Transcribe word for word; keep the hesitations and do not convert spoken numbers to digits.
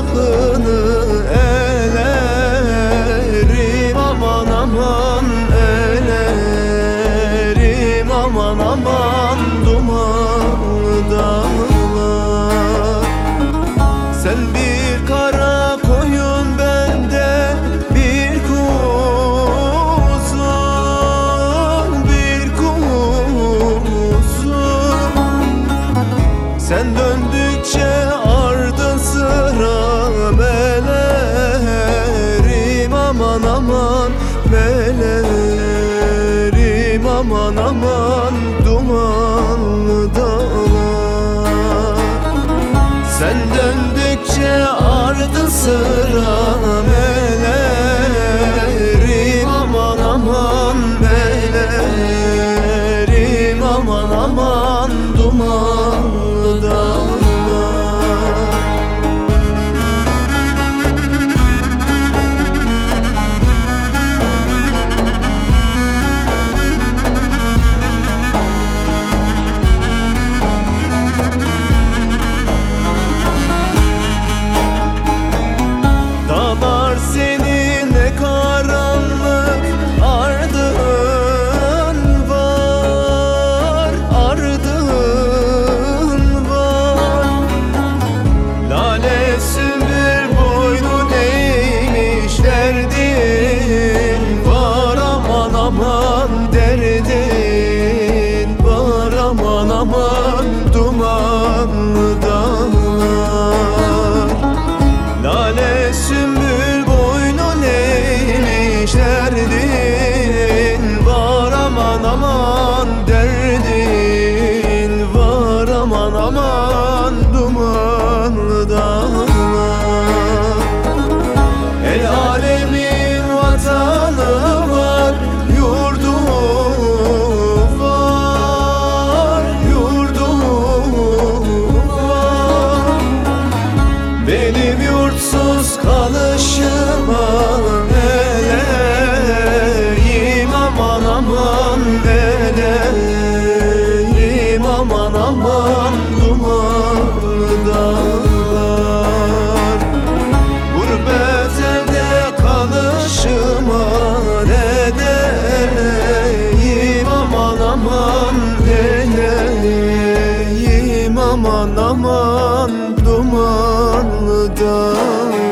günahını elerim, aman aman elerim, aman aman dumanlı dağlar. Sen bir kara koyun, bende bir kuzu, bir kuzu. Sen döndükçe ardın sıra melerim, aman aman melerim, aman aman dumanlı dağlar. Sen döndükçe ardın sıra melerim, aman aman melerim, aman aman dumanlı dağlar. Dağlar senin ne karanlık ardın var, ardın var. Lale sümbül boynun eğmiş, derdin var, aman aman derdin var, aman aman dumanlı dağlar. Lale sümbül boynun eğmiş, derdin var, aman aman derdin var, aman aman dumanlı dağlar. El alemin vatanı var, yurdu var, yurdu var. Benim yurtsuz kalışıma eleyim, aman aman eleyim, aman aman dumanlı dağlar. Gurbet elde kalışıma ne deyim, aman aman eleyim, aman aman dumanlı dağlar.